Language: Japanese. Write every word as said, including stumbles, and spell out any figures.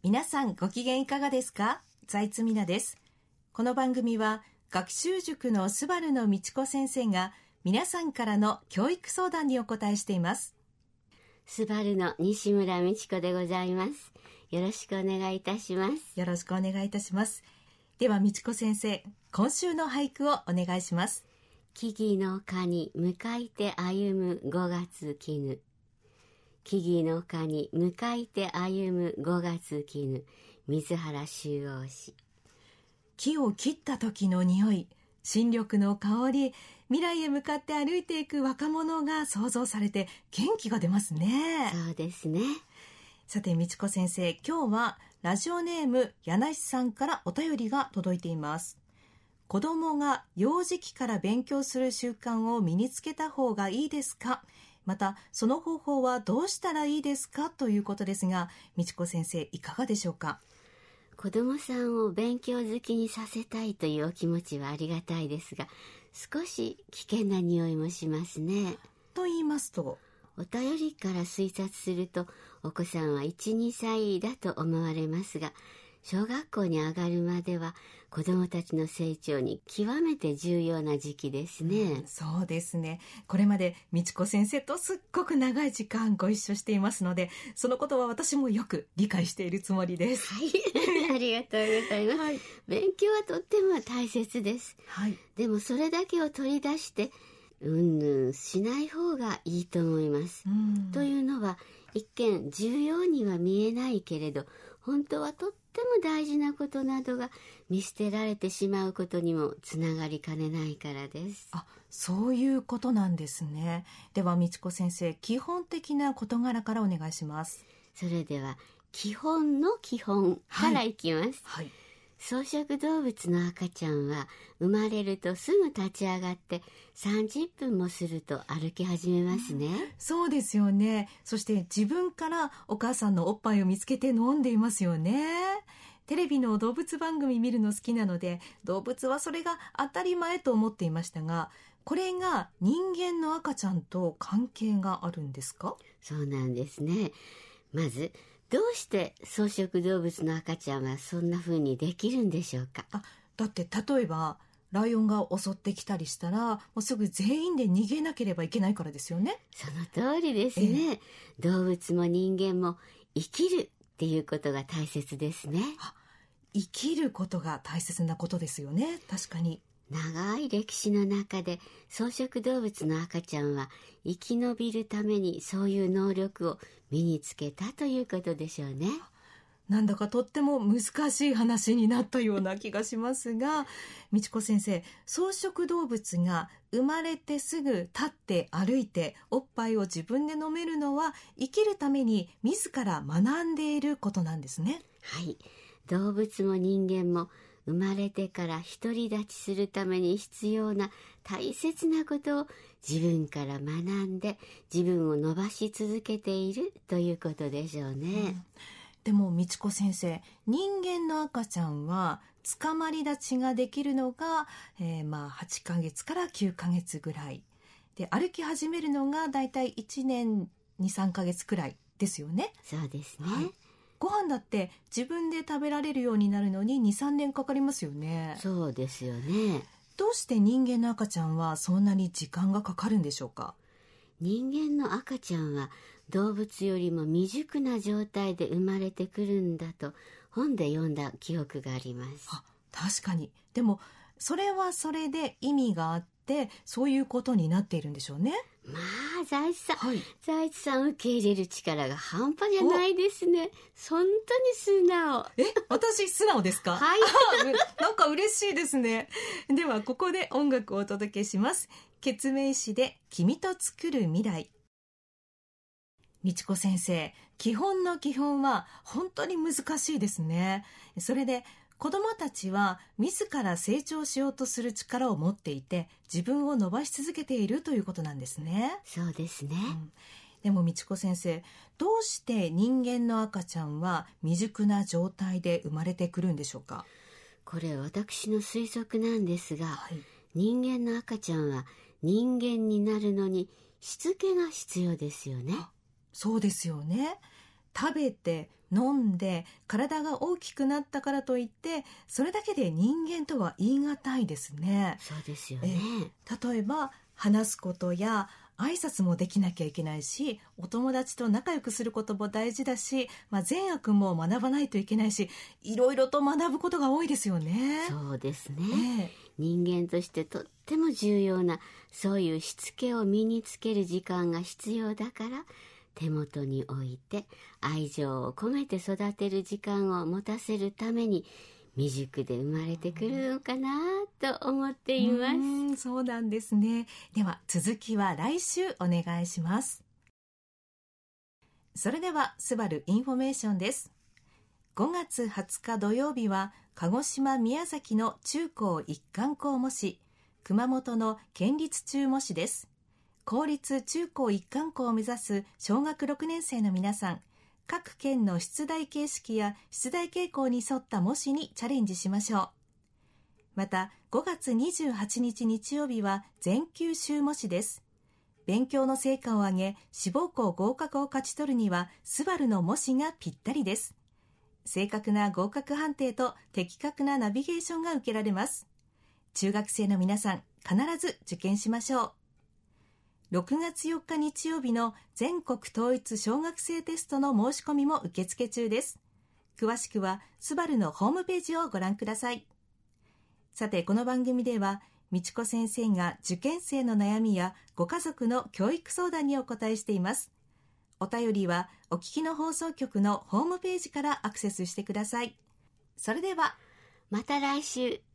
皆さんご機嫌いかがですか？財津美奈です。この番組は学習塾のスバルの道子先生が皆さんからの教育相談にお答えしています。 スバルの西村美智子でございます。よろしくお願いいたします。 よろしくお願いいたします。では美智子先生、今週の俳句をお願いします。 木々の花に向かいて歩むごがつ絹。木々の花に向かいて歩むごがつ絹。水原秋央氏。 木を切った時の匂い、新緑の香り、未来へ向かって歩いていく若者が想像されて元気が出ますね。 そうですね。 さて美智子先生、今日はラジオネーム柳さんからお便りが届いています。子供が幼児期から勉強する習慣を身につけた方がいいですか？またその方法はどうしたらいいですか？ということですが、美智子先生いかがでしょうか？ 子供さんを勉強好きにさせたいというお気持ちはありがたいですが、少し危険な匂いもしますね。 と言いますと、 お便りから推察すると、お子さんはいち、にさいだと思われますが、小学校に上がるまでは子どもたちの成長に極めて重要な時期ですね、 うん、そうですね。これまで美智子先生とすっごく長い時間ご一緒していますので、そのことは私もよく理解しているつもりです。 はいありがとうございます、はい、勉強はとっても大切です、はい、でもそれだけを取り出してうんぬんしない方がいいと思います。というのは、一見重要には見えないけれど、本当はとっても大事なことなどが見捨てられてしまうことにもつながりかねないからです。 あ、そういうことなんですね。では美智子先生、基本的な事柄からお願いします。 それでは基本の基本からいきます、はいはい、草食動物の赤ちゃんは生まれるとすぐ立ち上がってさんじゅっぷんもすると歩き始めますね、うん、 そうですよね。そして自分からお母さんのおっぱいを見つけて飲んでいますよね。テレビの動物番組見るの好きなので、動物はそれが当たり前と思っていましたが、これが人間の赤ちゃんと関係があるんですか？ そうなんですね。まずどうして草食動物の赤ちゃんはそんな風にできるんでしょうか？ あ、だって例えばライオンが襲ってきたりしたら、もうすぐ全員で逃げなければいけないからですよね。 その通りですね、えー、動物も人間も生きるっていうことが大切ですね。 あ、生きることが大切なことですよね。確かに長い歴史の中で草食動物の赤ちゃんは生き延びるためにそういう能力を身につけたということでしょうね。 なんだかとっても難しい話になったような気がしますが、美智子先生、草食動物が生まれてすぐ立って歩いておっぱいを自分で飲めるのは生きるために自ら学んでいることなんですね。 はい、動物も人間も生まれてから独り立ちするために必要な大切なことを自分から学んで自分を伸ばし続けているということでしょうね、うん、 でも美智子先生、人間の赤ちゃんはつかまり立ちができるのが、えー、まあはちかげつからきゅうかげつぐらいで、歩き始めるのがだいたいいちねんに、さんかげつくらいですよね。 そうですね、 はい、ご飯だって自分で食べられるようになるのにに、さんねんかかりますよね。 そうですよね。 どうして人間の赤ちゃんはそんなに時間がかかるんでしょうか？ 人間の赤ちゃんは動物よりも未熟な状態で生まれてくるんだと本で読んだ記憶があります。 あ、確かに。でもそれはそれで意味があってそういうことになっているんでしょうね。 まあ財津さん、はい、財津さん受け入れる力が半端じゃないですね。本当に素直。 え、私素直ですか？ はいなんか嬉しいですね。ではここで音楽をお届けします。ケ明詞で君と作る未来。美智子先生、基本の基本は本当に難しいですね。それで子どもたちは自ら成長しようとする力を持っていて、自分を伸ばし続けているということなんですね。 そうですね、うん、 でも美智子先生、どうして人間の赤ちゃんは未熟な状態で生まれてくるんでしょうか？ これは私の推測なんですが、はい、人間の赤ちゃんは人間になるのにしつけが必要ですよね。 そうですよね。食べて飲んで体が大きくなったからといってそれだけで人間とは言い難いですね。 そうですよね。 え例えば話すことや挨拶もできなきゃいけないし、お友達と仲良くすることも大事だし、まあ、善悪も学ばないといけないし、いろいろと学ぶことが多いですよね。 そうですね、 ええ、 人間としてとっても重要なそういうしつけを身につける時間が必要だから、手元に置いて愛情を込めて育てる時間を持たせるために未熟で生まれてくるのかなと思っています。 うん、そうなんですね。では続きは来週お願いします。それではスバルインフォメーションです。ごがつはつか土曜日は鹿児島宮崎の中高一貫校模試、熊本の県立中模試です。公立中高一貫校を目指す小学ろくねん生の皆さん、各県の出題形式や出題傾向に沿った模試にチャレンジしましょう。またごがつにじゅうはちにち日曜日は全級修模試です。勉強の成果を上げ志望校合格を勝ち取るにはスバルの模試がぴったりです。正確な合格判定と的確なナビゲーションが受けられます。中学生の皆さん、必ず受験しましょう。ろくがつよっか日曜日の全国統一小学生テストの申し込みも受付中です。詳しくはスバルのホームページをご覧ください。さて、この番組ではみちこ先生が受験生の悩みやご家族の教育相談にお答えしています。お便りはお聞きの放送局のホームページからアクセスしてください。それではまた来週。